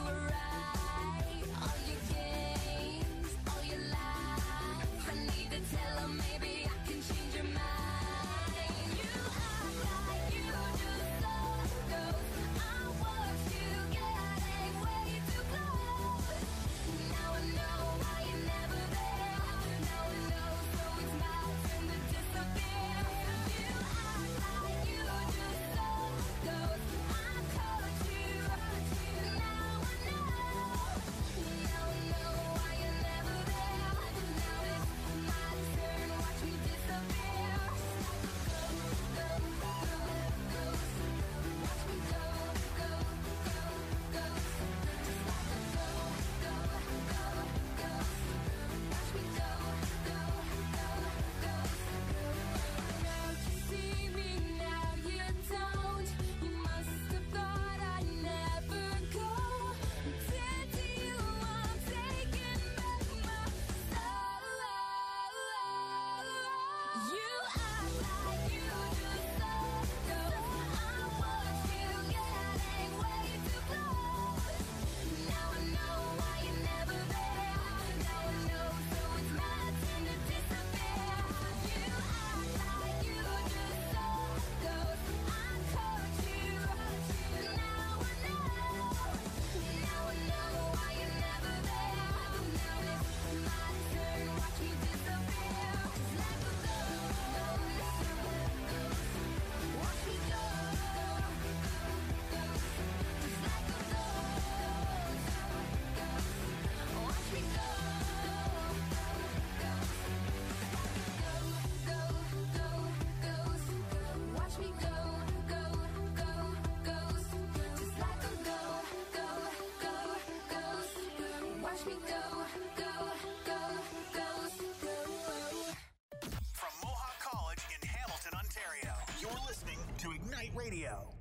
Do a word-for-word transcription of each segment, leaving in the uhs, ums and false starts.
Radio.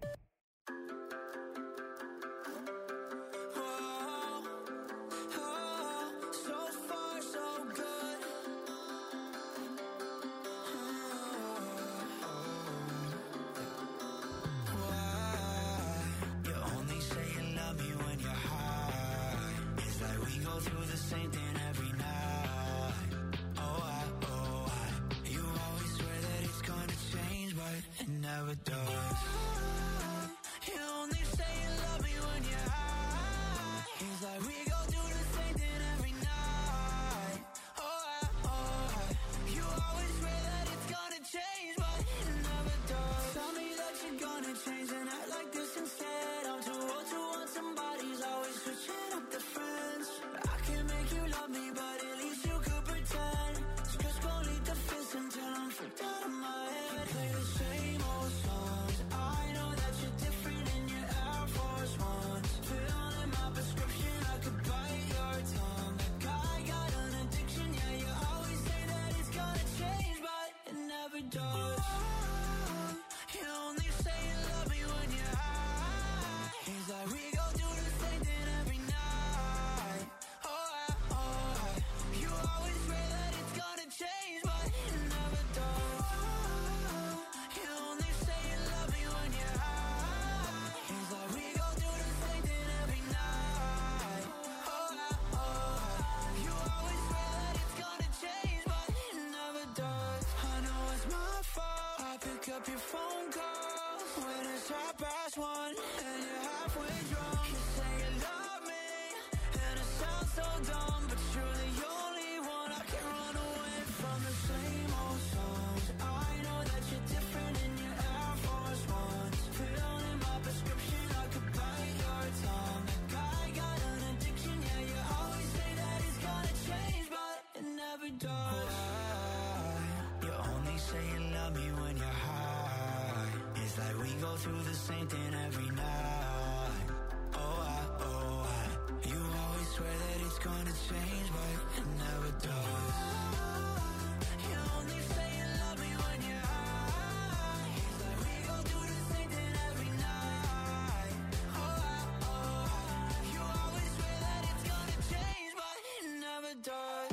Never does. You only say you love me when you're high. It's like we go do the same thing every night. Oh, I, oh, I. You always swear that it's gonna change, but it never does. Tell me that you're gonna change and act like this instead. I'm too old to want somebody's always switching up the friends. I can make you love me, but at least you could pretend. So just go lead the fist until I'm freaked out of my head. Play the same old songs. I know that you're different in your Air Force Ones. Fill in my prescription, I could bite your tongue. That guy got an addiction, yeah, you always say that it's gonna change, but it never does. You only say you love me when you're high. It's like we go do the same thing every night. Oh, I, oh, I. You always swear that it's gonna change, but it never does. You only say you love me when you're high. It's like we go do the same thing every night. Oh, I, oh, I. You always swear that it's gonna change, but it never does. I know it's my fault. I pick up your phone calls when it's half past one and you're halfway drunk. You say you love me and it sounds so dumb, but you're the only one I can run away from. The same old songs. I know that you're different in your Air Force Ones. Fill in my prescription, I could bite your tongue. That guy got an addiction, yeah, you always say that it's gonna change, but it never does. You only say you love me when you're high. It's like we go through the same thing every night. Oh, I, oh, I. You always swear that it's gonna change, but it never does. You only say you love me when you're high. It's like we go do the same thing every night. Oh, I, oh, I. You always swear that it's gonna change, but it never does.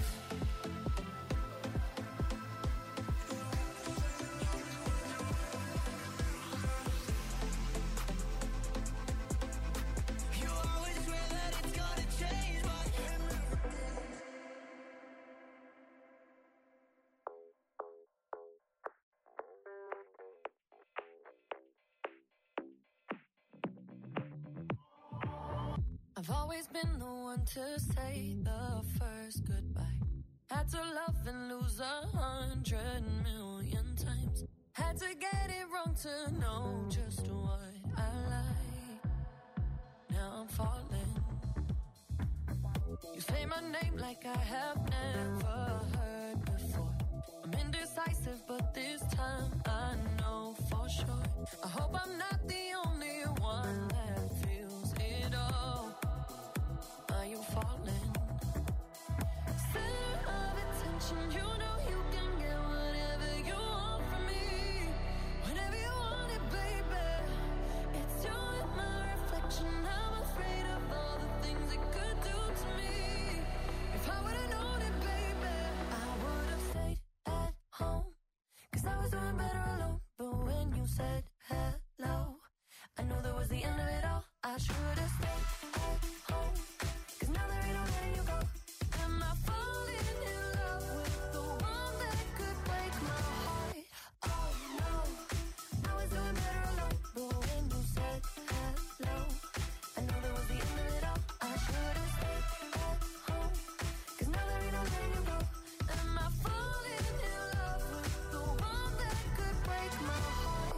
I've always been the one to say the first goodbye. Had to love and lose a hundred million times. Had to get it wrong to know just what I like. Now I'm falling. You say my name like I have never heard before. I'm indecisive, but this time I know for sure. I hope I'm not the only one that feels it all. Are you falling? Center of attention, you know you can get whatever you want from me. Whenever you want it, baby. It's you and my reflection. I'm afraid of all the things it could do to me. If I would've known it, baby, I would've stayed at home. Cause I was doing better alone. But when you said hello, I knew that was the end of it all. I should've stayed at home. Cause now there ain't no letting you go. Am I falling in love with the one that could break my heart? Oh no, I was doing better alone. But when you said hello, I knew that was the end of it all. I should've stayed at home. Cause now there ain't no letting you go. Am I falling in love with the one that could break my heart?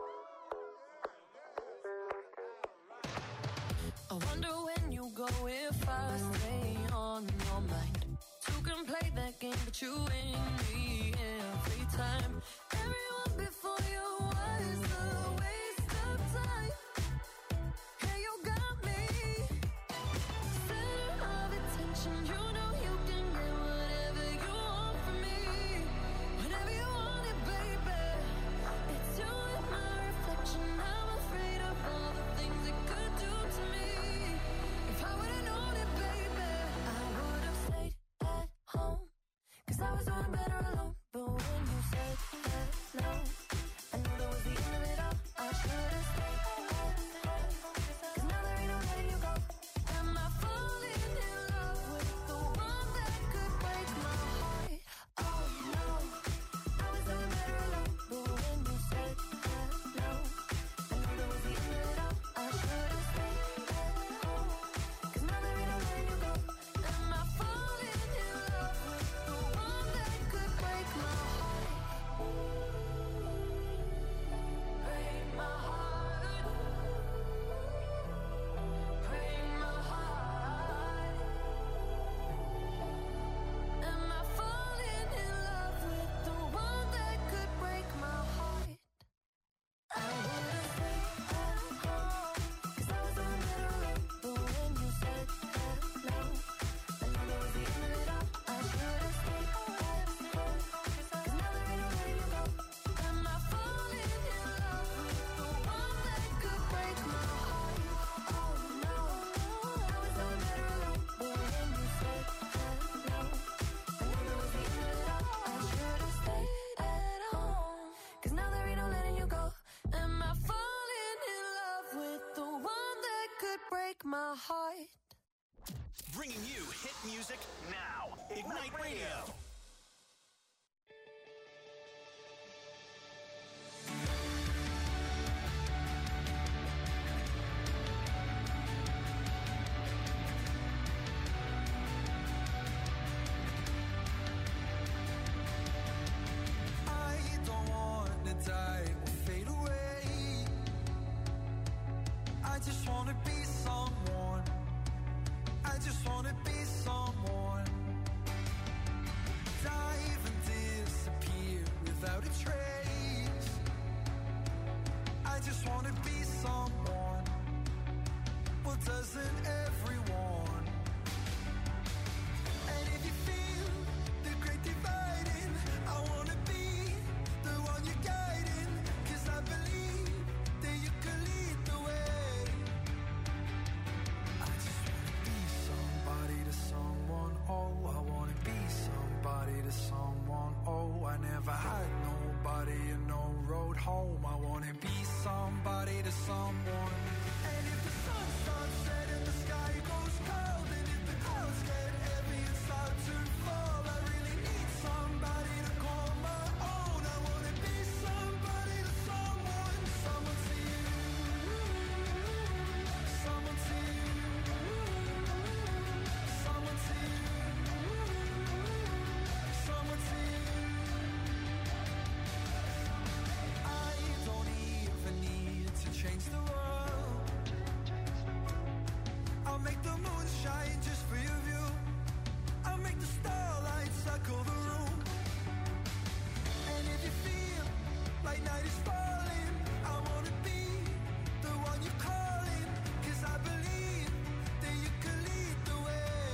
I wonder when you go if I stay on your mind. Two can play that game, but you win me every time. Everyone before you was a waste of time. Yeah, you got me. Center of attention, you know you can get whatever you want from me. Whenever you want it, baby. It's you and my reflection. I'm afraid of all the things it could do to me. If I would've known it, baby, I would've stayed at home. Cause I was doing better alone. But when you said hello, I knew that was the end of it all. I should've stayed at home. Cause now there ain't no letting you go. Am I falling in love with the one that could break my heart? Oh no, I was doing better alone. But when you said hello, I knew that was the end of it all. I should've stayed at home. Cause now there ain't no letting you go. Am I falling in love with the one that could break my heart? Break my heart. Break my heart. Am I falling in love with the one that could break my heart? I would've stayed at home. Cause I was doing better alone. But when you said hello, I knew that was the end of it all. I should've stayed at home. Cause now there ain't no letting you go. Am I falling in love with the one that could break my heart? Oh no, I was doing better alone. But when you said hello, I knew that was the end of it all. I should've stayed at home. Cause now there ain't no letting you go. Am I falling in love with the one that could break my heart? Bringing you hit music now. Ignite Radio. I don't wanna die or fade away. I just wanna be someone. I just wanna be someone. Dive and disappear without a trace. I just wanna be someone. Well, doesn't everyone? And if you feel the great dividing, I wanna be the one you're guiding. Cause I believe that you can lead the way. I just wanna be somebody to someone. Oh, I wanna be somebody to someone. Oh, I never had nobody and no road home. I wanna be somebody to someone. And if the sun starts setting, the sky goes cold. And if the clouds get heavy and start to fall, I really need somebody to call my own. I wanna be somebody to someone. Someone to you. Someone to you. shine just for your view. I'll make the starlight circle the room. And if you feel like night is falling, I wanna be the one you're calling. Cause I believe that you can lead the way.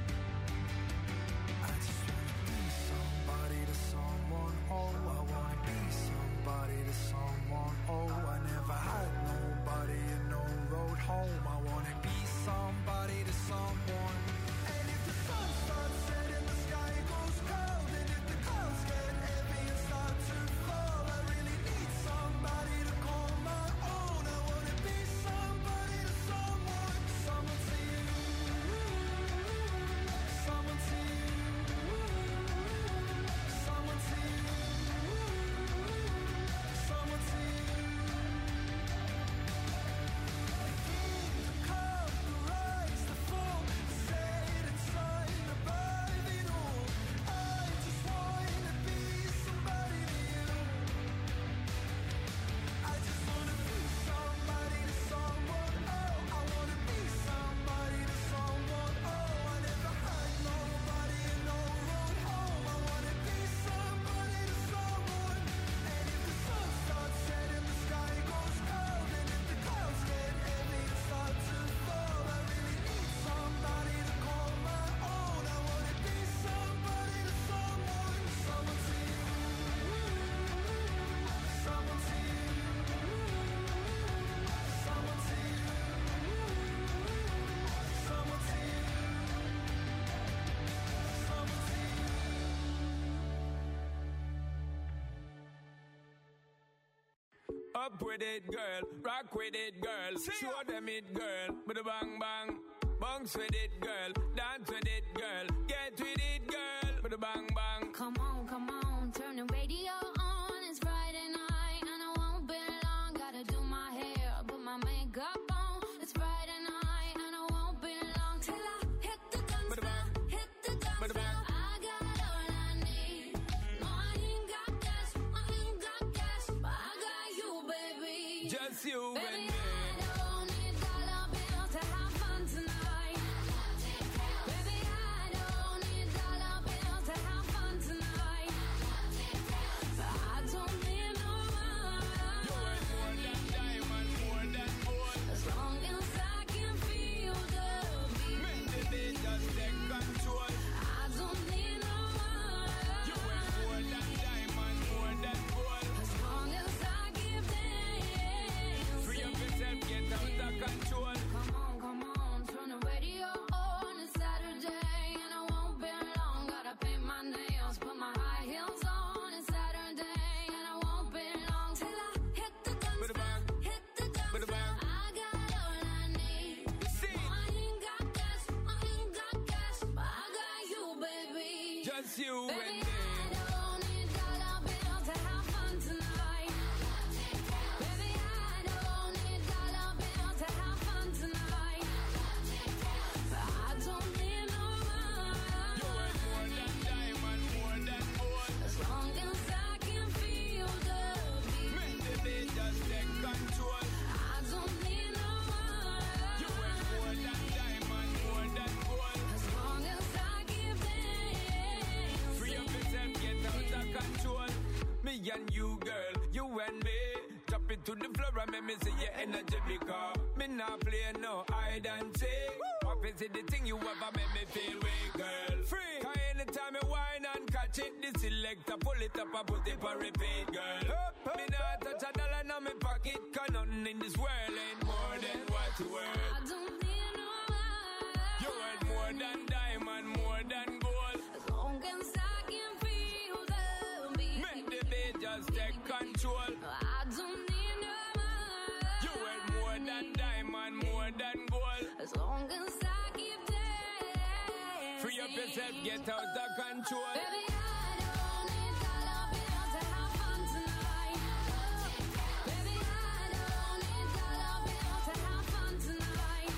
I just wanna be somebody to someone. Oh, I wanna be somebody to someone. Oh, I never had nobody and no road home. I wanna be somebody to someone. And if the sun starts setting, the sky goes cold. And if the clouds get heavy and start to fall, I really need somebody to call my own. I wanna be somebody to someone. Someone to you. Someone to you. Someone to you. Someone to you. The come, the rise, the fall, the set and sun, above it all. I just wanna be somebody to you. I just wanna be somebody to someone. Oh, I wanna be somebody to someone. Oh, I never had nobody and no road home. I wanna be somebody to someone. And if the sun starts setting, the sky goes cold. And if the clouds get heavy and start to fall, I really need somebody to call my own. I wanna be somebody to someone. Someone to you. Someone to you. Someone to you. Someone to you. Someone to you. Up with it, girl. Rock with it, girl. Show them it, girl. With a bang bang. Bounce with it, girl. Dance with it, girl. Get with it, girl. With a bang bang. Come on, come on, turn the radio on. It's Friday night and I won't be long. Gotta do my hair, put my makeup on. It's Friday night and I won't be long till I hit the dance floor, hit the dance floor. I got all I need. No, I ain't got cash, I ain't got cash, but I got you, baby. Just you and Baby, me. I don't need dollar bills to have fun tonight. Baby, I don't need dollar bills to have fun tonight. But I don't need no You money. ain't more than diamond, more than gold. As long as I can feel the beat. Make the beat just take control. I don't need no You ain't more money. than diamond, more than gold. As long as I keep dancing. Free up yourself, get out of control. Come on, come on, turn the radio on. It's Saturday and I won't be long. Gotta paint my nails, put my high heels on. It's Saturday and I won't be long till I hit the dance With a floor, bang. hit the dance With a floor. bang. I got all I need. See, No, I ain't got cash, I ain't got cash, but I got you, baby. just you Baby, and I me. don't need dollar bills to have fun tonight. Baby, I don't need dollar bills to have fun tonight. But I don't need no You ain't more money. than diamond, more than gold. As long as I can feel the beat. Make the beat just take control. I don't need no You ain't more money. than diamond, more than gold. As long as I keep dancing. Free up yourself, get out of control. Me and you, girl, you and me. Drop it to the floor and make me see your energy because me not play no hide and seek. What is it the thing you ever make me feel weak, girl? Free. Cause anytime you whine and catch it, the selector pull it up and put it for repeat, girl. Me not touch a dollar in my pocket, cause nothing in this world ain't more than what you worth. I don't need no money. You worth more than diamond, more than gold. As long as I can feel the beat. Make the beat just take control. I don't need no money. You worth more than diamond, more than gold. As long as I keep dancing. Free up yourself, get out of control. Baby, I don't need dollar bills to have fun tonight. Baby, I don't need dollar bills to have fun tonight.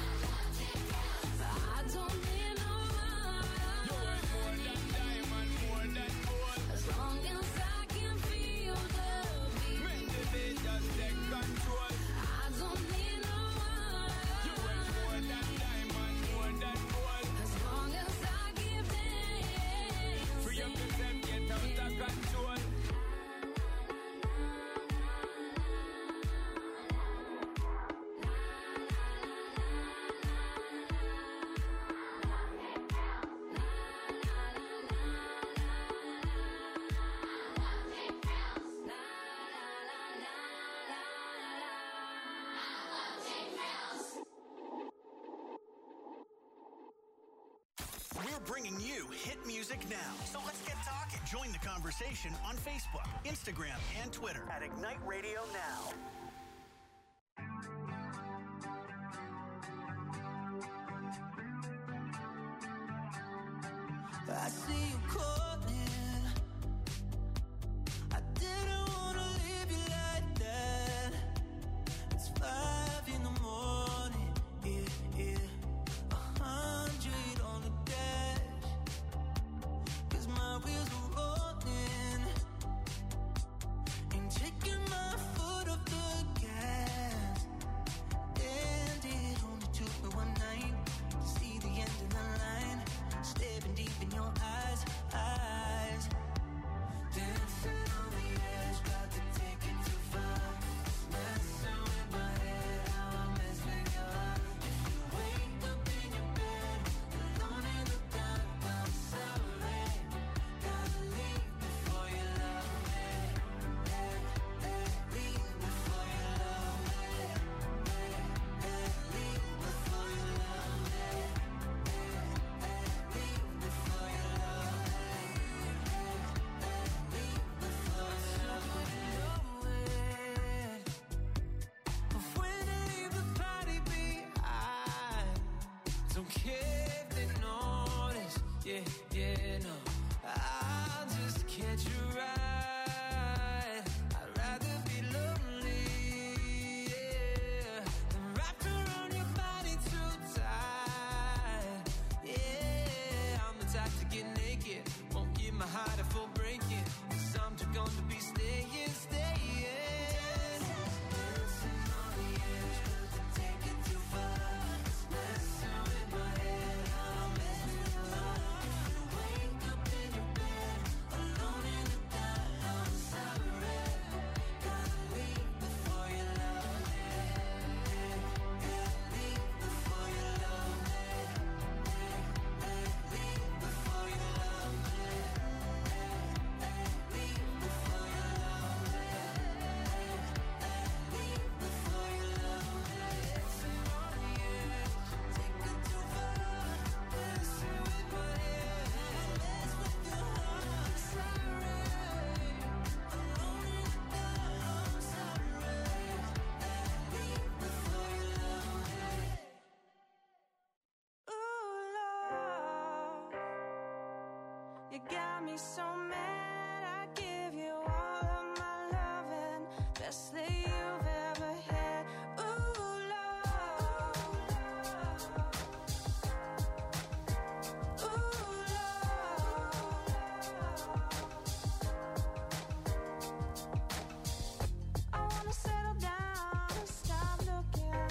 But I don't need no You worth more money. than diamond, more than gold. As long as I can feel the beat. Make the beat just take control. I don't need no You worth more than money. diamond, more than gold. We're bringing you hit music now. So let's get talking. Join the conversation on Facebook, Instagram, and Twitter at Ignite Radio Now. I see you calling. I didn't wanna leave you like that. It's five in the morning, yeah, yeah. A hundred on the dash, 'cause my wheels are rolling. Ain't taking my foot off the gas. And it only took me one night to see the end of the line. Staring deep in your eyes, eyes. Dancing on the edge, got to take it too far. Messing with my head, how I mess with your heart. If you wake up in your bed, alone in the dark, I'm sorry. Gotta leave before you love me. Leave before you love me. Leave before you love me. Don't care if they notice, yeah, yeah, no. I'll just catch a ride. I'd rather be lonely, yeah, than wrapped around your body too tight. Yeah, I'm the type to get naked, won't give my heart a full breaking, 'cause I'm just gonna be staying, staying. Dancing on the edge, 'cause I take it too far. Messing with my head, how I mess with your heart. If you wake up in your bed, alone in the dark, I'm sorry. Gotta leave before you love me. Leave before you love me. Leave before you love me. Leave before you love me. Leave before you love me. Dancing on the edge, take it too far. Messing with my head, mess with your heart. Sorry, alone in the dark, I'm sorry. Leave before you love me. Ooh, love, you got me so mad. I give you all of my loving, best that you've ever had. Ooh, love, ooh, love. I wanna settle down and stop looking.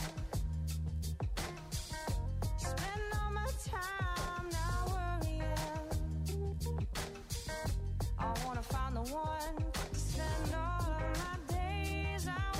Spend all my time not worrying. I wanna find the one to spend all of my days. I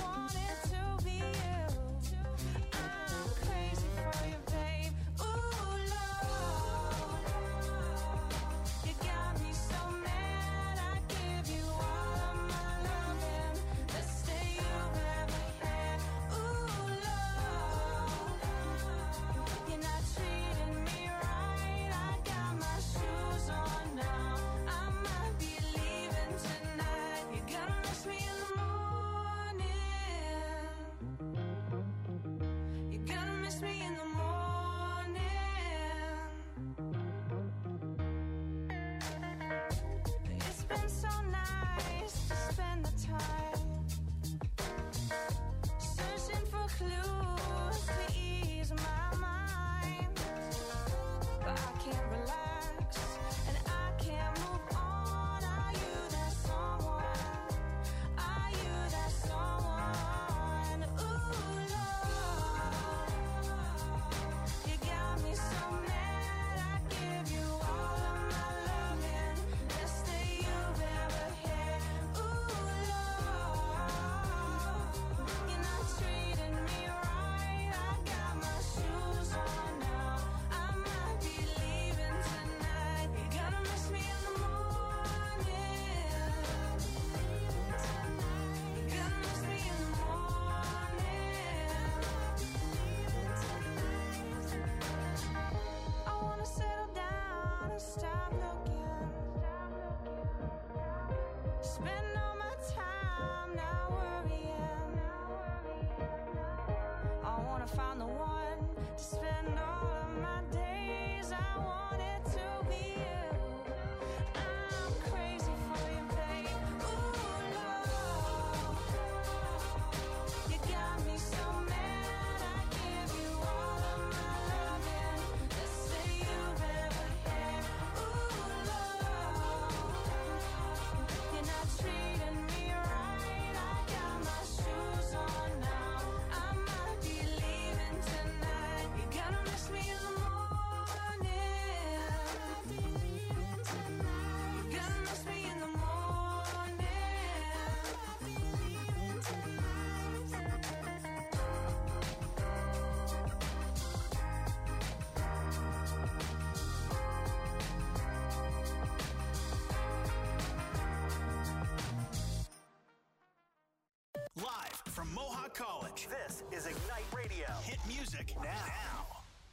Radio. Hit music now.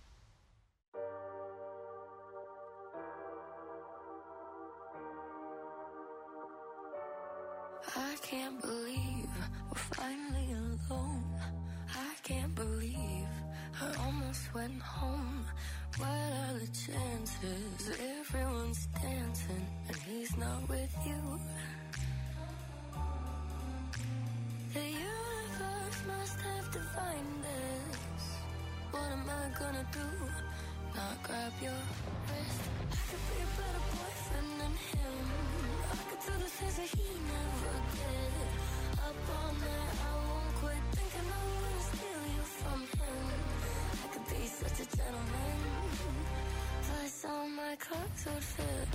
I can't believe we're finally alone. I can't believe I almost went home. What are the chances? Everyone's dancing and he's not with you. The universe must have defined this. What am I gonna do? Not grab your wrist. I could be a better boyfriend than him. I could do the things that he never did. Up all night, I won't quit thinking I wanna steal you from him. I could be such a gentleman. Plus all my clothes would fit.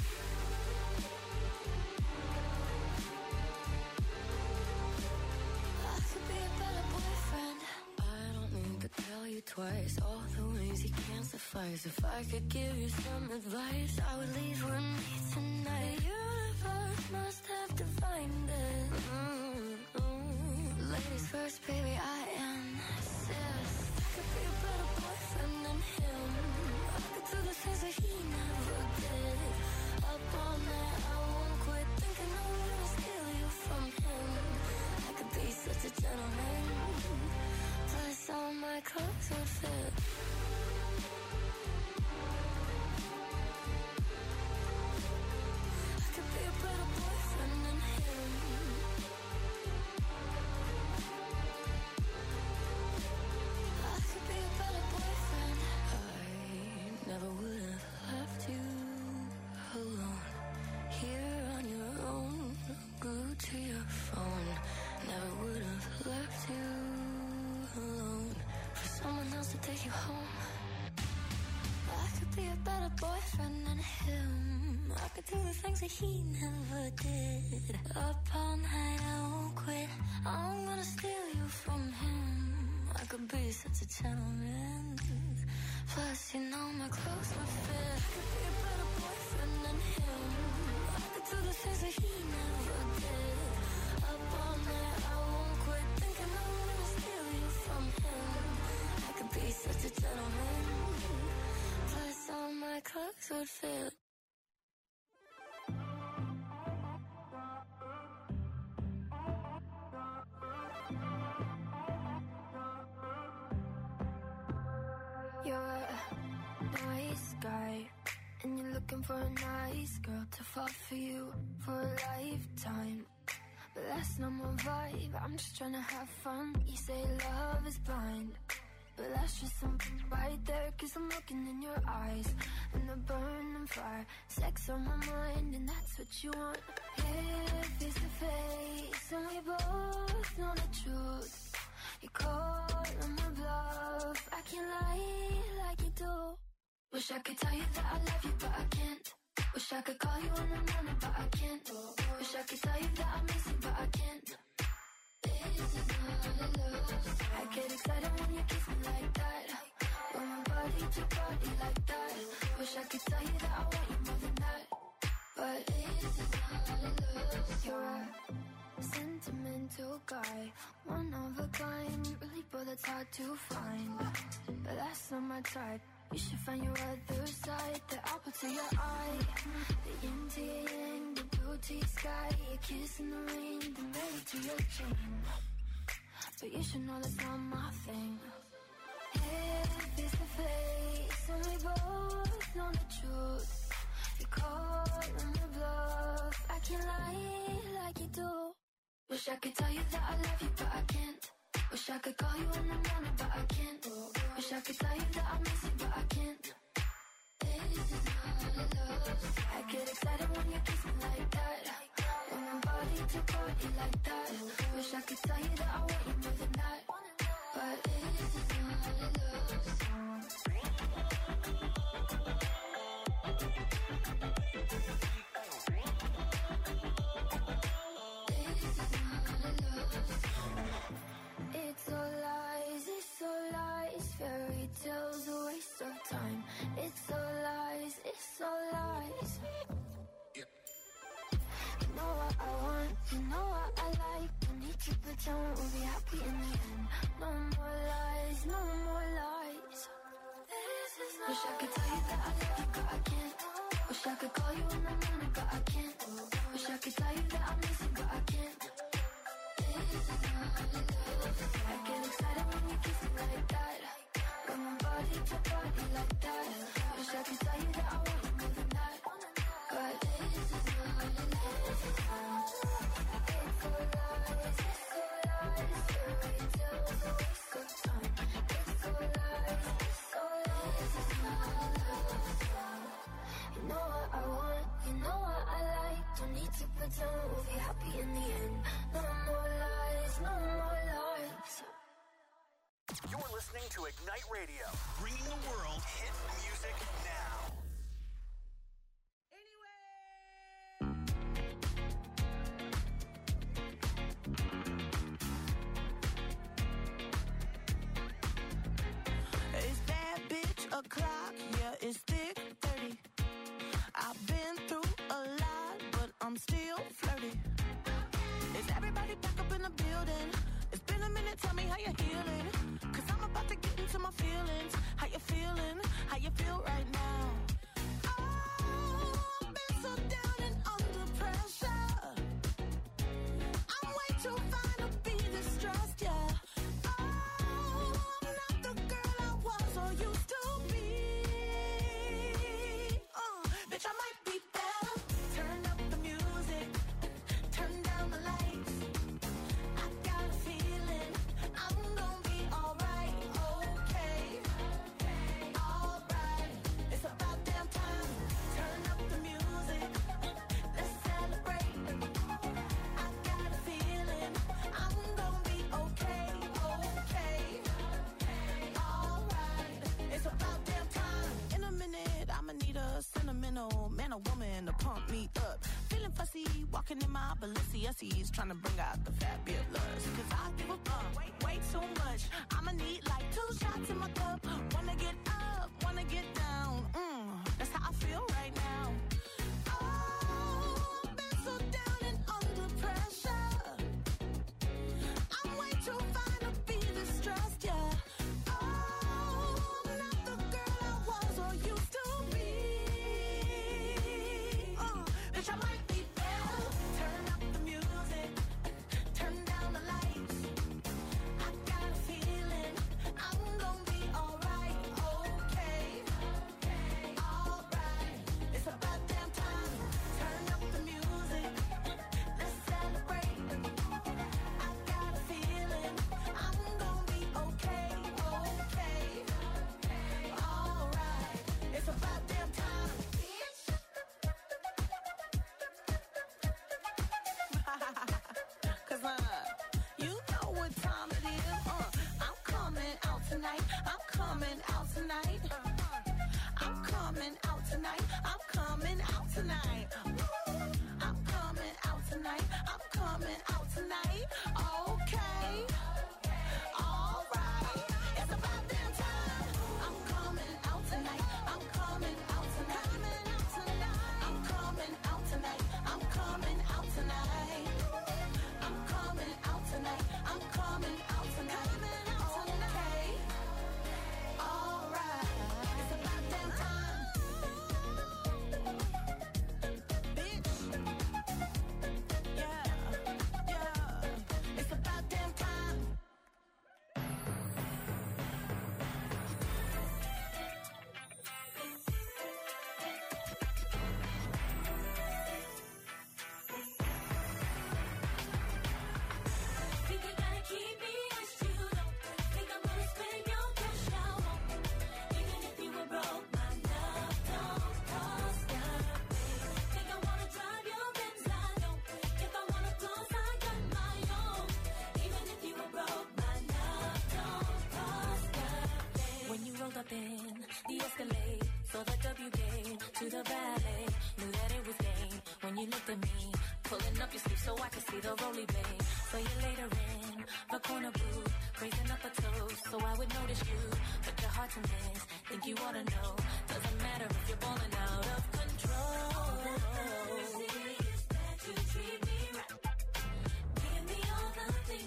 I could be a better boyfriend. I don't need to tell you twice all the ways you can't suffice. If I could give you some advice, I would leave with me tonight. The universe must have defined it. Mm-hmm. Ladies first, baby, I insist. I could be a better boyfriend than him. I could do the things that he never did. Up all night, I won't quit thinking I wanna steal you from him. I could be such a gentleman. Plus all my clothes would fit. I could be a better boyfriend than him. I could be a better boyfriend. I never would have left you alone. Here on your own, glued to your phone. Never would have left you alone for someone else to take you home. I could be a better boyfriend than him. I could do the things that he never did. Up all night, I won't quit. I'm gonna steal you from him. I could be such a gentleman. Plus, you know my clothes would fit. I could be a better boyfriend than him. I could do the things that he never did. Up all night, I won't quit thinking I wanna steal you from him. I could be such a gentleman. Plus, all my clothes would fit. You're a nice guy, and you're looking for a nice girl to fall for you for a lifetime. But that's not my vibe, I'm just trying to have fun. You say love is blind, but that's just something right there. Cause I'm looking in your eyes, and the burning fire. Sex on my mind, and that's what you want. Here, face to face, and we both know the truth. You call on my bluff, I can't lie like you do. Wish I could tell you that I love you, but I can't. Wish I could call you in the morning, but I can't. Wish I could tell you that I miss you, but I can't. This is not love. I get excited when you kiss me like that. When my body to body like that. Wish I could tell you that I want you more than that. But this is not love. You're a sentimental guy, one of a kind, really, but that's hard to find. But that's not my type. You should find your other side, the apple to your eye, the yin to your yang, the blue to your sky, your kiss in the rain, the married to your chain. But you should know that's not my thing. Here, face to face, and we both know the truth. You call on my bluff, I can't lie like you do. Wish I could tell you that I love you, but I can't. Wish I could call you in the morning, but I can't. Wish I could tell you that I miss you, but I can't. This is not love. I get excited when you kiss me like that. When my body to body like that. Wish I could tell you that I want you more than that. But this is not love. It's all lies, it's all lies, fairy tales, a waste of time. It's all lies, it's all lies. You know what I want, you know what I like. Don't need to pretend we'll be happy in the end. No more lies, no more lies. Wish I could tell you that I love you, but I can't. Wish I could call you in the morning, but I can't. Wish I could tell you that I miss you, but I can't. This is not love. I get excited when you kiss me like that. Got my body to body like that. Wish I could tell you that I want you more than that. But this is not love. It's all lies, it's all lies. Fairy tales, a waste of time. It's all lies, it's all lies. It's not love. You know what I want, you know what I like. Don't need to pretend we'll be happy in the end. No more lies, no more lies. You're listening to Ignite Radio, bringing the world hit music now. It's that bitch o'clock, yeah, it's thick thirty. I've been through a lot, but I'm still flirty. Is everybody back up in the building? It's been a minute, tell me how you're healing. Cause I'm about to get into my feelings. How you feeling? How you feel right now? Oh, I've been so down and under pressure. I'm way too fine to be distressed, yeah. Oh, I'm not the girl I was or used to be. Uh, bitch, I might be better. Turn up the music, turn down the lights. I got a feeling I'm gonna be alright, okay, alright. It's about damn time. Turn up the music, let's celebrate. I got a feeling I'm gonna be okay, okay, alright. It's about damn time. In a minute, I'ma need a sentimental man or woman to pump me up. Feeling fussy, walking in my Balenciennes, trying to bring out the fabulous. Cause I give a fuck, way, way too much. I'ma need like two shots in my cup. Wanna get up, wanna get down. Mm, that's how I feel right now. Oh, I've been so down and under pressure. I'm way too fine to be distressed, yeah. Oh, I'm not the girl I was or used to be. Uh, bitch, I might be better. Turn up the music, turn down the lights. I got a feeling I'm gonna be alright, okay, alright. It's about damn time. Turn up the music, let's celebrate. I got a feeling I'm gonna be okay, okay, alright. It's about damn time. Cause uh, you know what time it is. Uh, I'm coming out tonight. I'm coming out tonight. I'm coming out tonight. I'm coming out tonight. I'm coming out tonight. I'm coming out tonight. Okay. Alright. It's about damn time. I'm coming out tonight. I'm coming out tonight. I'm coming out tonight. I'm coming out tonight. I'm coming out tonight. I'm coming out tonight. Okay. Alright. It's about damn time. Bitch. Yeah. Yeah. It's about damn time. Think you gotta keep me as you don't think I'm gonna spend your cash out. Even if you were broke, my love don't cost nothing. Think I wanna drive your Benz, I don't. If I wanna close, I got my own. Even if you were broke, my love don't cost nothing. When you rolled up in the Escalade, saw the W game to the ballet, knew that it was game. When you looked at me, pulling up your sleeve so I could see the roly blade. So you later in the corner booth, raising up a toast so I would notice you. But your heart's a mess, think you ought to know. Doesn't matter if you're balling out of control. All that is that you treat me right. Give me all the things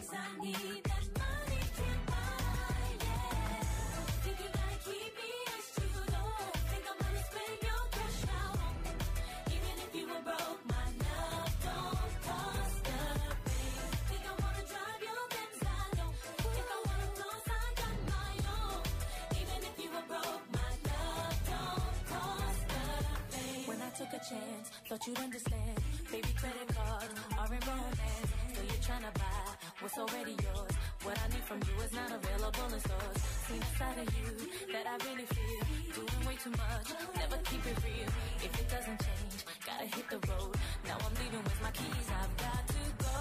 chance, thought you'd understand. Baby, credit cards are in romance, so you're trying to buy what's already yours. What I need from you is not available in stores. See the side of you that I really feel. Doing way too much, never keep it real. If it doesn't change, gotta hit the road. Now I'm leaving with my keys, I've got to go.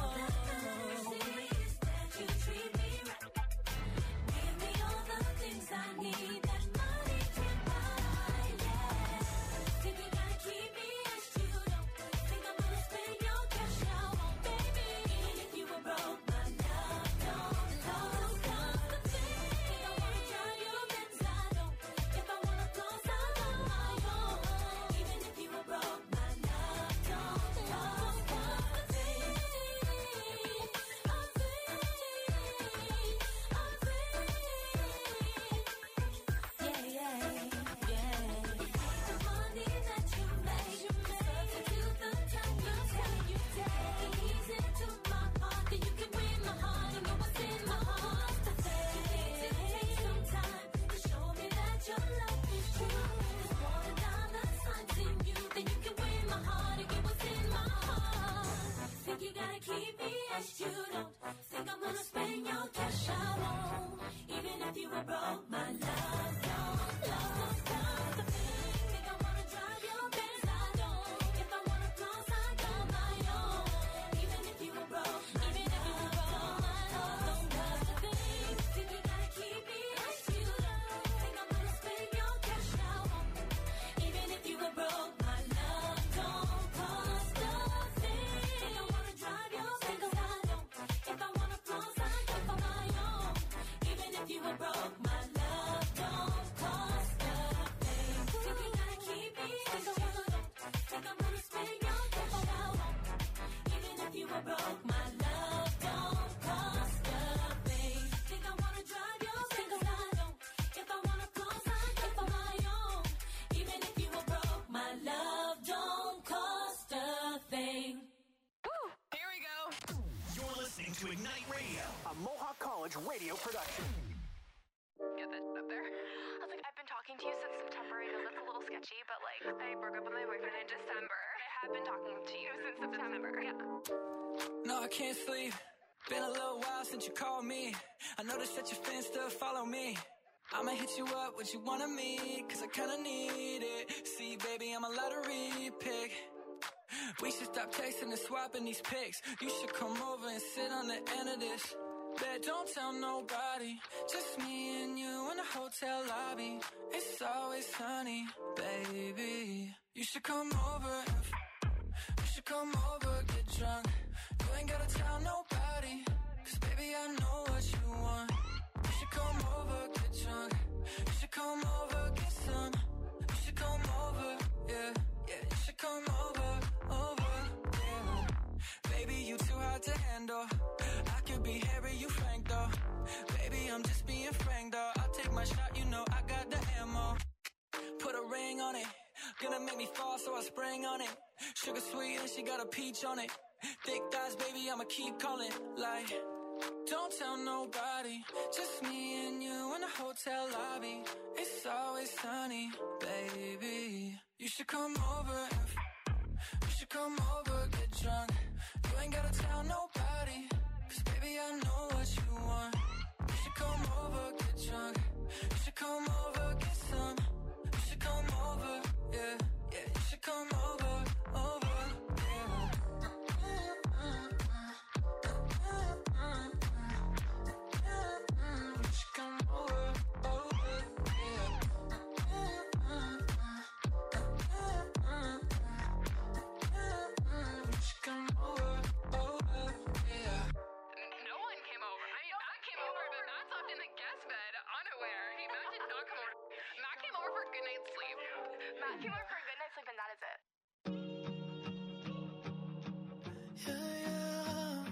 You treat me right. Give me all the things I need that money can buy, yeah. Think you gotta keep me as you don't think I'm gonna spend your cash out on, baby. Even if you were broke, my love don't cost the thing. Think I wanna drive your Benz, I don't. If I wanna floss, I'm on my own. Even if you were broke, my love don't cost the thing. I'm free, I'm free. Yeah, yeah, yeah. The money that you make, substitute the time you take. You take ease into my heart, then you can win my heart and know what's in my heart. To take some time to show me that your love is true. There's more than dollar signs in you, then you can win my heart and get what's in my heart. Think you gotta keep me as you don't think I'm gonna spend your cash, I won't. Even if you were broke, my love don't love cost the thing. Think I wanna drive your Benz, I don't. If I wanna floss, I got my own. Even if you were broke, even if you were broke, my love don't cost the thing. Think you gotta keep me as you don't think I'm gonna spend your cash, I won't. Even if you were broke, my love don't cost a thing. Think I wanna drive your Benz, I don't. If I wanna floss, I got my own. Even if you were broke, my love don't cost a thing. Think you gotta keep me as you don't think I'm gonna spend your cash, I won't. Even if you were broke, my love don't cost a thing. Think I wanna drive your Benz, I don't. If I wanna floss, I got my own. Even if you were broke, my love don't cost a thing. Here we go. You're listening to Ignite Radio, a Mohawk College radio production. Get that up there. I was like, I've been talking to you since September. I know that's a little sketchy, but like, I broke up with my boyfriend in December. I have been talking to you since September. Yeah. No, I can't sleep. Been a little while since you called me. I noticed that your fans still follow me. I'ma hit you up, what you want of me, cause I kinda need it. See, baby, I'm a lottery pick. We should stop texting and swapping these pics. You should come over and sit on the end of this. Bet don't tell nobody, just me and you in the hotel lobby. It's always sunny, baby. You should come over and f- you should come over, get drunk. You ain't gotta tell nobody, cause baby I know what you want. You should come over, get drunk. You should come over, get some. You should come over, yeah, yeah. You should come over, over, yeah. Baby, you too hard to handle. I could be Harry, you Frank though. Baby, I'm just being frank though. I'll take my shot, you know I got the ammo. Put a ring on it, gonna make me fall, so I sprang on it. Sugar sweet and she got a peach on it. Thick thighs, baby, I'ma keep calling. Like, don't tell nobody, just me and you in the hotel lobby. It's always sunny, baby. You should come over and f- you should come over, get drunk. You ain't gotta tell nobody, cause baby I know what you want. You should come over, get drunk. You should come over, get some. You should come over, yeah, yeah. You should come over, over, yeah. You should come over, over, yeah. You should come over, over, yeah. No one came over. I mean, Matt came over, but Matt slept in the guest bed, unaware. He, Matt did not come over. Matt came over for a good night's sleep. Matt came over for a good night's sleep, and that is it. Yeah, yeah.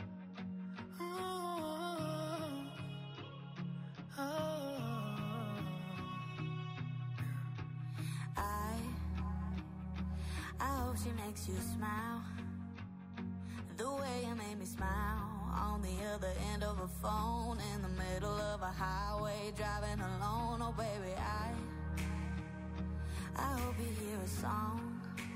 Oh, oh. I, I hope she makes you smile. The way you made me smile on the other end of a phone in the middle of a highway driving alone. Oh baby, I, I hope you hear a song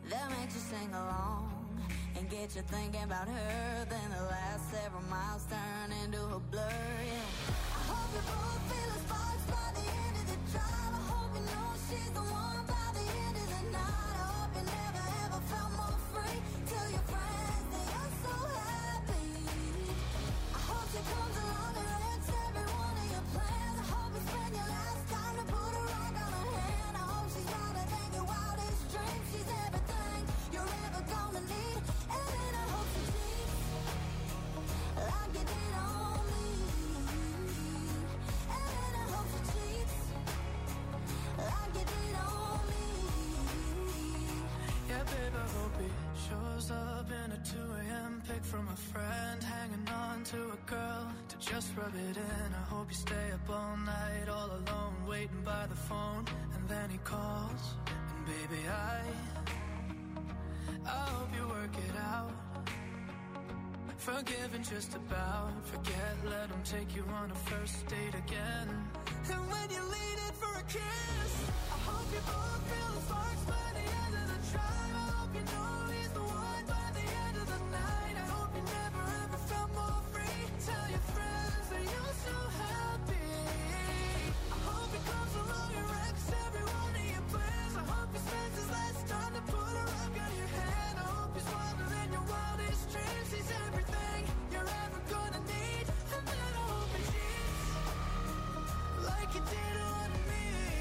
that makes you sing along and get you thinking about her. Then the last several miles turn into a blur. Yeah. I hope you both feel the sparks by the end of the drive. I hope you know she's the one by the end of the night. I hope you never ever felt more free. Tell your friends that you're so happy. I hope she comes along and wrecks every one of your plans. I hope you spend your last time to put a rock on her hand. I hope she's louder than your wildest dreams. She's everything you're ever gonna need. And then I hope she cheats like you did on me. And then I hope she cheats like you did on me. Yeah, babe, I hope he shows up in a two a.m. pic from a friend, hanging on to a girl to just rub it in. I hope you stay up all night, all alone, waiting by the phone, and then he calls, and baby, I, I hope you work it out. Forgiven just about, forget, let him take you on a first date again. And when you lean in for a kiss, I hope you both feel the sparks by the end of the drive. I hope you know he's the one by the end of the night. I hope you never ever felt more free. Tell your friends that you're so happy. I hope he comes along and wrecks every one of your plans. I hope he spends his last time to put a rock on your hand. I hope he's wilder than your wildest dreams. He's everything you're ever gonna need. And then I hope he cheats like you did on me.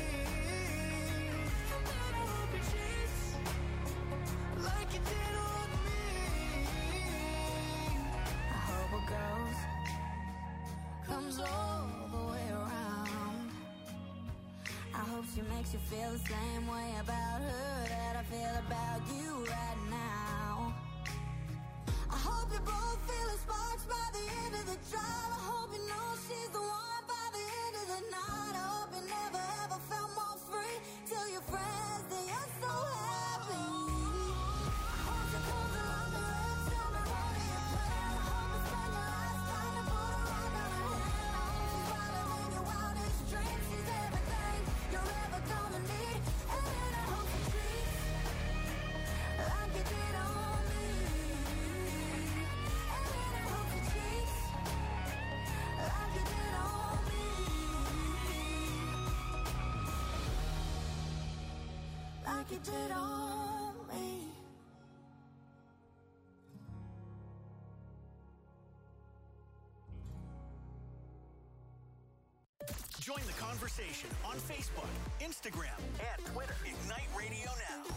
And then I hope he cheats like you did on me. I hope a ghost comes all the way around. I hope she makes you feel the same way about her that I feel about you right now. I hope you both feel the sparks by the end of the drive. I hope you know she's the one by the end of the night. I hope you never ever felt more free. Tell your friends that you're so happy. I hope she comes along and wrecks every one of your plans. I hope you spend your last time to put a rock on her hand. I hope she's wilder than your wildest dreams. She's everything you're ever gonna need. And then I hope she treats like you did on me. And then I hope she treats like you did on me. Like you did on me. Join the conversation on Facebook, Instagram, and Twitter. Ignite Radio Now.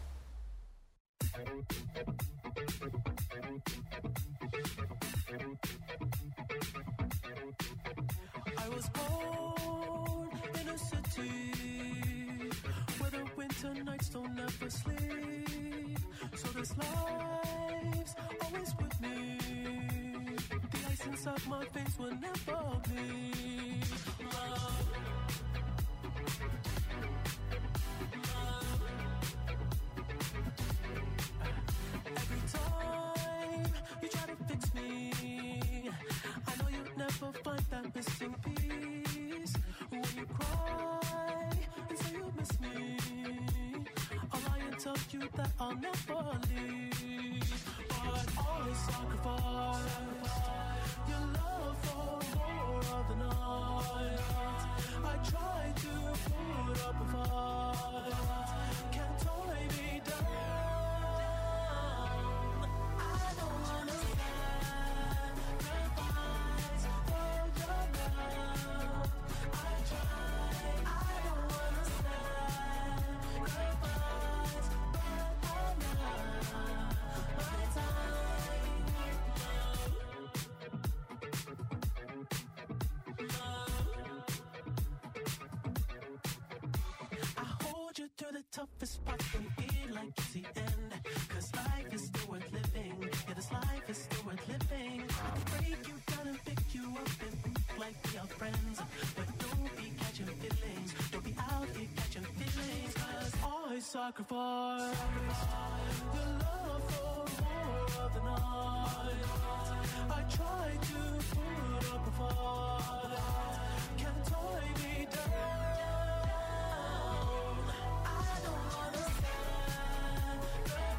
I was born in a city where the winter nights don't ever sleep. So this life's always with me. The ice inside my veins will never bleed. Love. Love. Every time you try to fix me, I know you'll never find that missing piece. When you cry and say you miss me, I'll lie and tell you that I'll never leave. But always sacrifice your love for more of the night. I try to put up a fight, can't tie me down. I don't understand the fights for your love. I try, I don't understand the fights, but I'm not my time. I hold you through the toughest parts, don't feel like it's the end. Cause life is still worth living. Yeah, this life is still worth living. I can break you down and pick you up and think like we are friends. But don't be catching feelings. Don't be out here catching feelings. Cause I sacrifice your love for more of the night. I try to put up a fight, can't tie me down. I don't understand the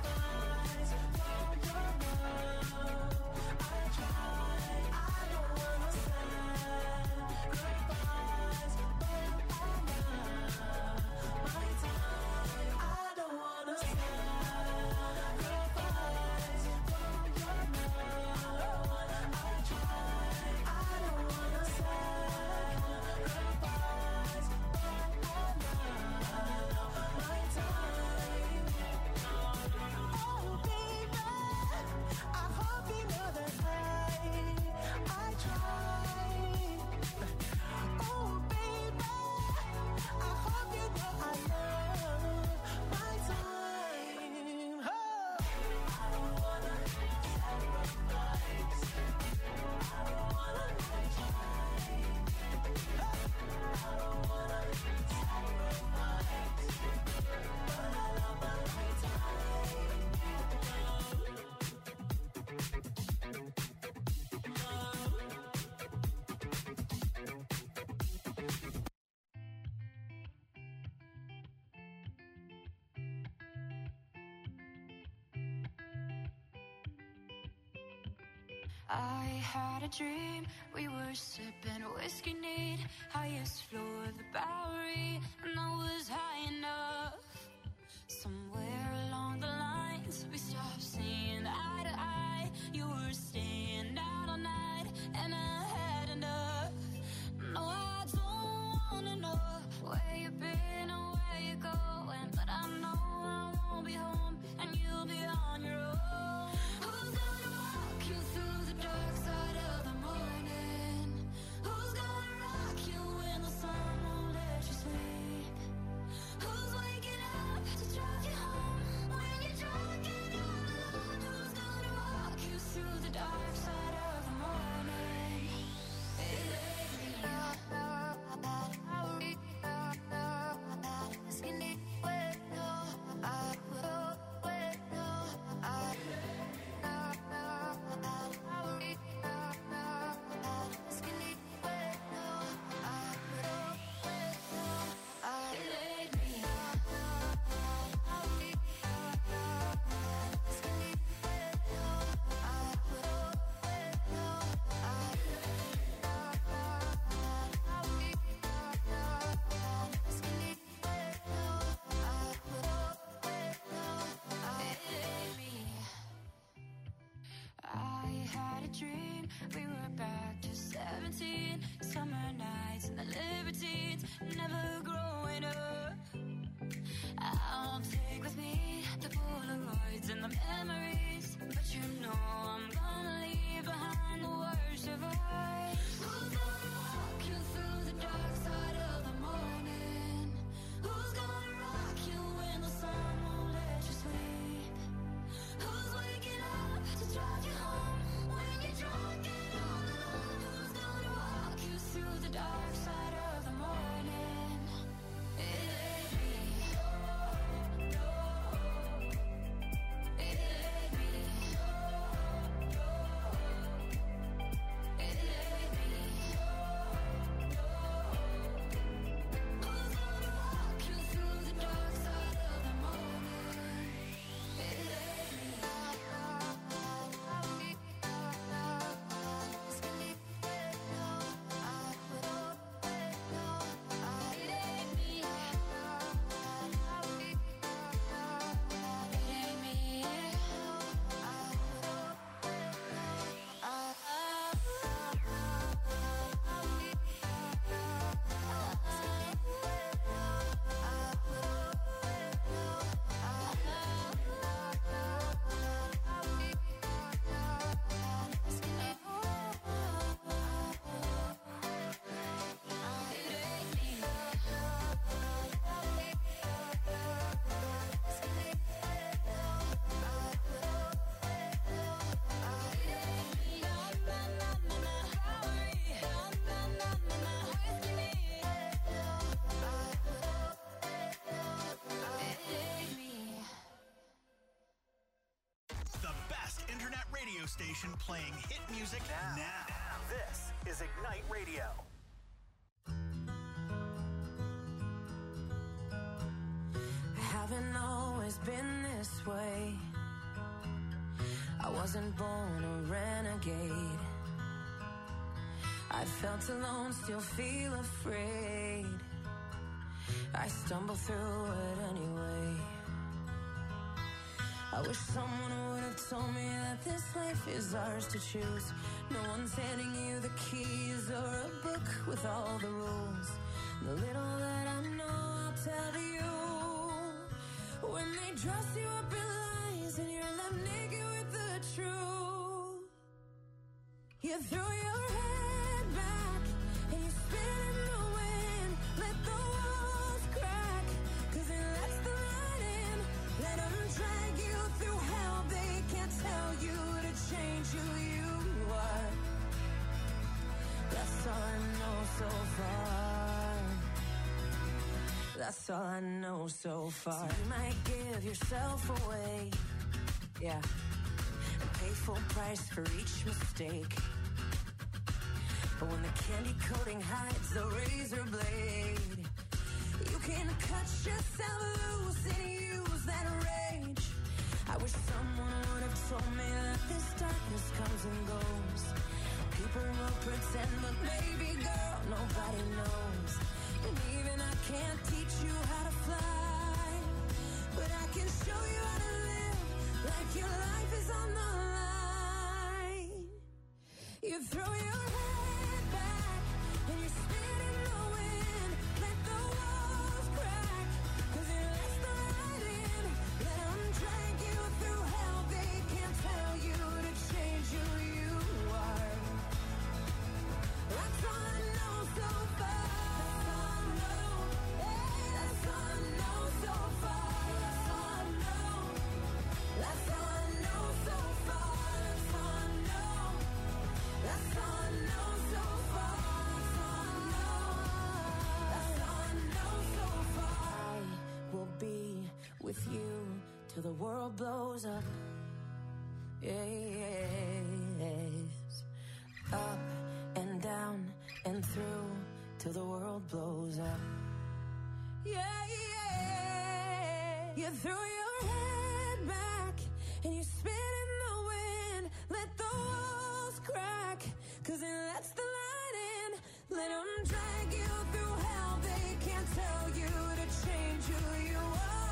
I had a dream, we were sipping whiskey neat, highest floor of the Bowery, and I was high enough. Somewhere along the lines, we stopped seeing eye to eye. You were staying out all night, and I had enough. No, I don't wanna know where you've been or where you're going, but I know I won't be home, and you'll be on your own. Who's gonna walk you through the dark side of the morning? Who's gonna rock you when the sun won't let you sleep? Who's waking up to drive you home when you're drunk and all alone? Who's gonna walk you through the dark side of the morning? It ain't me. I had a dream, we were back to seventeen, summer nights and the libertines, never growing up. I'll take with me the Polaroids and the memories, but you know I'm gonna leave behind the worst of us. Who's gonna walk you through the dark side of the morning? Who's gonna rock you when the sun won't let you sleep? Who's waking up to drive you home when you're drunk and all alone? Who's gonna walk you through the dark side of the morning? It ain't me. No, no. It ain't me. No, no. It ain't me. No, no. Who's gonna walk you through the dark side of the morning? It ain't me. The best internet radio station playing hit music now. This is Ignite Radio. I haven't always been this way. I wasn't born a renegade. I felt alone, still feel afraid. I stumble through it anyway. I wish someone would have told me that this life is ours to choose. No one's handing you the keys or a book with all the rules. The little that I know, I'll tell you. When they dress you up in lies and you're left naked with the truth, you throw your head back and you spin in the wind. Let the walls crack, cause it lets the light in. Let them drag you through hell. They can't tell you to change who you are. That's all I know so far. That's all I know so far. So you might give yourself away, yeah, and pay full price for each mistake. But when the candy coating hides the razor blade, you can cut yourself loose and use that rage. I wish someone would have told me that this darkness comes comes and goes. People will pretend, but baby girl, nobody knows. And even I can't teach you how to fly, but I can show you how to live like your life is on the line. You throw your head back and you spin in the wind. Let the walls crack, cause it lets the light in. Let them drag you through hell. They can't tell you to change who you are. That's all I know so far. That's all I know. Hey, that's all I know so far. That's all I know. That's all I know so far. That's all I know. That's all I know so far. That's all I know. That's all I know so far. I will be with you till the world blows up. Yes. Up and down and through till the world blows up. Yeah, yeah. You throw your head back and you spin in the wind. Let the walls crack, cause it lets the light in. Let them drag you through hell. They can't tell you to change who you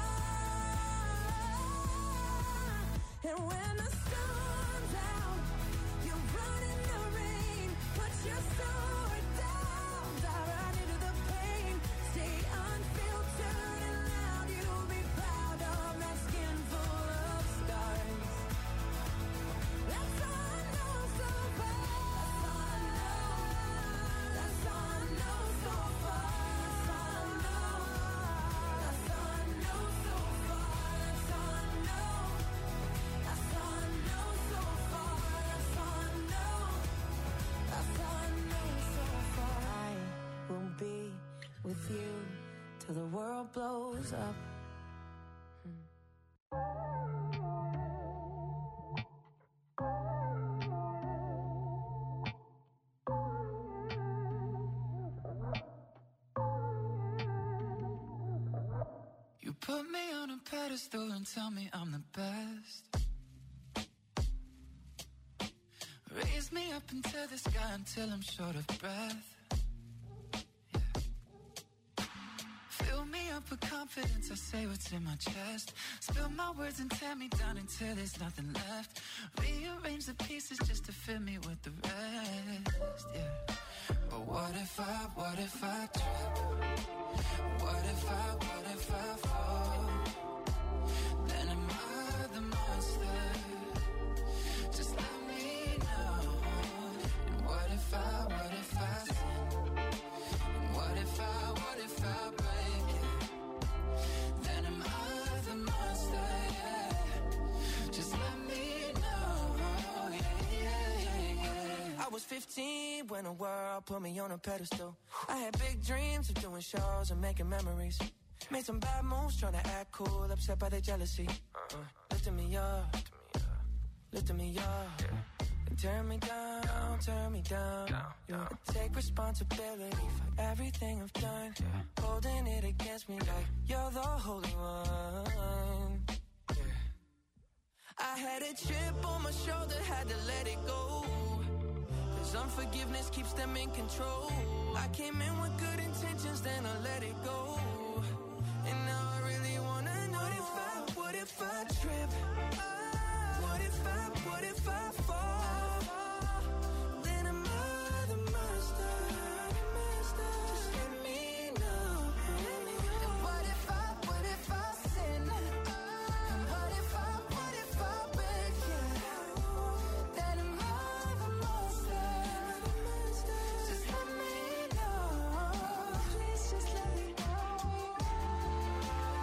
are. And when the storm's out, you run in the rain. Put your sword down, dive right into the pain. Stay unfiltered and loud. You'll be proud of that skin full of scars. That's all I know so far. That's all I know. That's all I know so far. That's all I know. That's all I know so far. That's all I know. That's all I know so far. That's all I know. That's all I know so far. I will be with you till the world blows up. You put me on a pedestal and tell me I'm the best. Raise me up into the sky until I'm short of breath. Yeah. Fill me up with confidence, I say what's in my chest. Spill my words and tear me down until there's nothing left. Rearrange the pieces just to fill me with the rest. Yeah. But what if I, what if I trip? What if I, what if I fall? Then am I the monster? Just let me know. And what if I, what if I sin? And what if I, what if I break it? Then am I the monster? Yeah. Just let me know. Yeah, yeah, yeah, yeah. I was fifteen when the world put me on a pedestal. I had big dreams of doing shows and making memories. Made some bad moves trying to act cool, upset by their jealousy. Uh, lifting me up, lifting me up. And turn me down, turn me down. Yeah. Take responsibility for everything I've done. Holding it against me like you're the holy one. I had a chip on my shoulder, had to let it go. Cause unforgiveness keeps them in control. I came in with good intentions, then I let it go. And now I really wanna know, what if I, what if I trip? What if I, what if I fall? Then am I the monster? Just let me know. And what if I, what if I sin? And what if I, what if I break it? Then am I the monster? Just let me know. Please just let me know.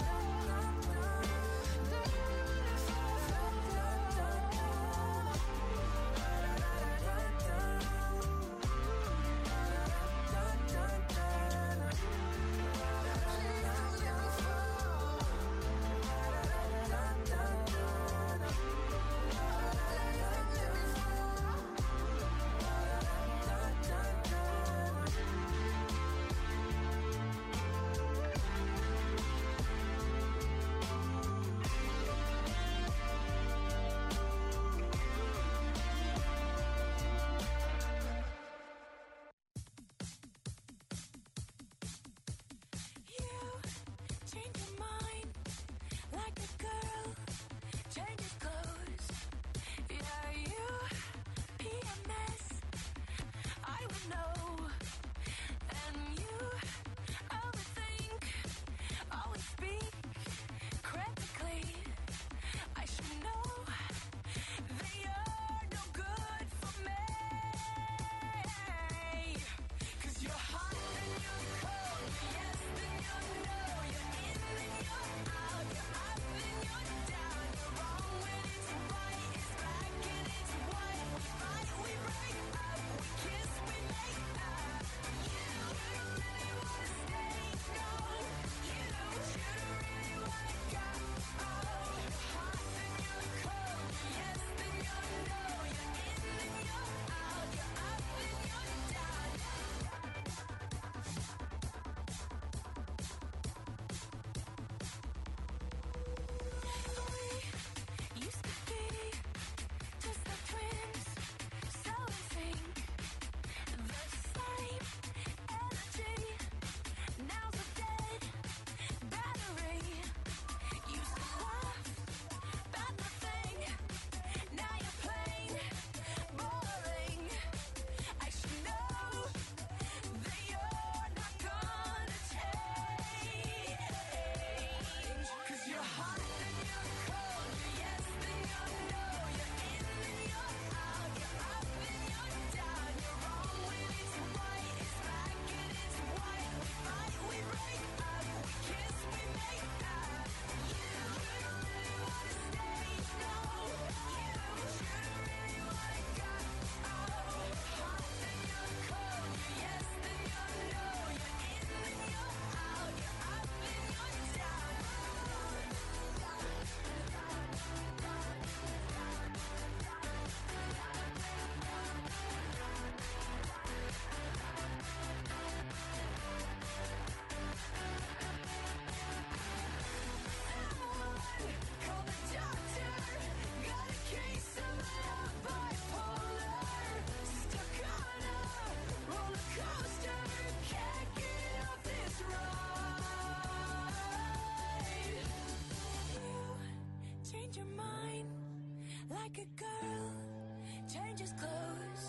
like a girl changes clothes.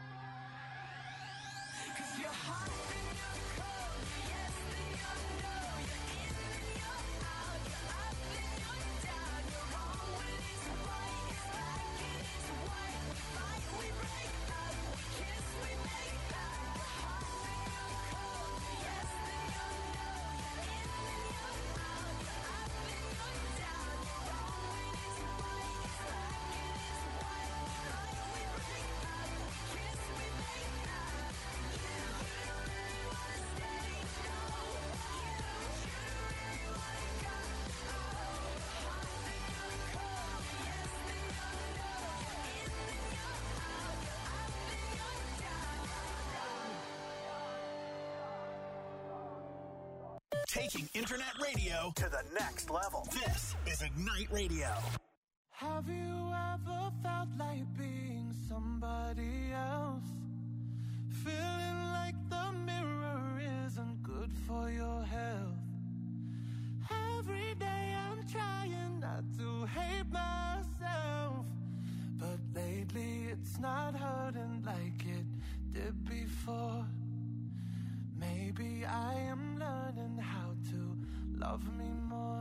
'Cause you're hot and you're cold, you're yes and you're no, you're in and you're out, you're up and you're down, you're wrong when it's right, it's black and it's white, we fight, we break up, we kiss, we make up. You're hot and you're cold, you're yes and you're no, you're in and you're out, you're up and you're down, you're wrong when it's right, it's black and it's white, we fight, we break up, we kiss, we make up. You, you really wanna stay? No. You, you really wanna go? Oh, hot and you're cold, yes and you're no, you're in and you're out, you're up and you're down. Taking internet radio to the next level. This is Ignite Radio. Have you ever felt like being somebody else? Feeling like the mirror isn't good for your health. Every day I'm trying not to hate myself, but lately it's not hurting like it did before. Maybe I am learning how to love me more.